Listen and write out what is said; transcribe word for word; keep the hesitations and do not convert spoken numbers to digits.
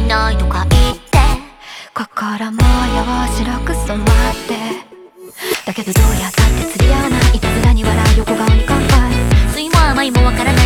ないとか言って心模様白く染まってだけどどうやったって釣り合わないいたずらに笑う横顔に乾杯酸いも甘いもわからない